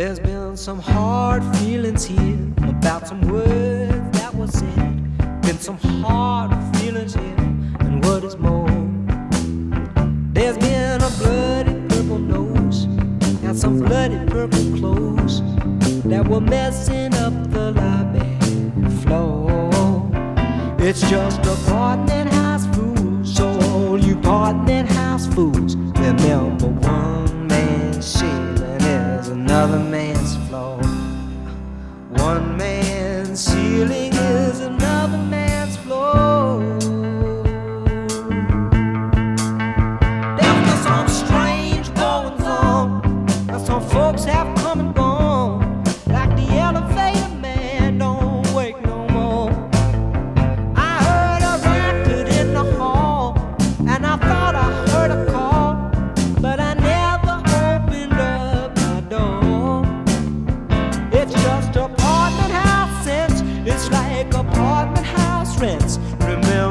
There's been some hard feelings here about some words that were said. Been some hard feelings here, and what is more, there's been a bloody purple nose and some bloody purple clothes that were messing up the lobby floor. It's just apartment house fools, so all you apartment house fools, remember one man's ceiling is another man's floor. One man's ceiling is another man's floor. There's been some strange goings on, and some folks have come and gone, like the elevator man don't wake no more. I heard a racket in the hall, and I thought I heard a call, but I never opened up my door. It's just apartment house sense, it's like apartment house rents. Remember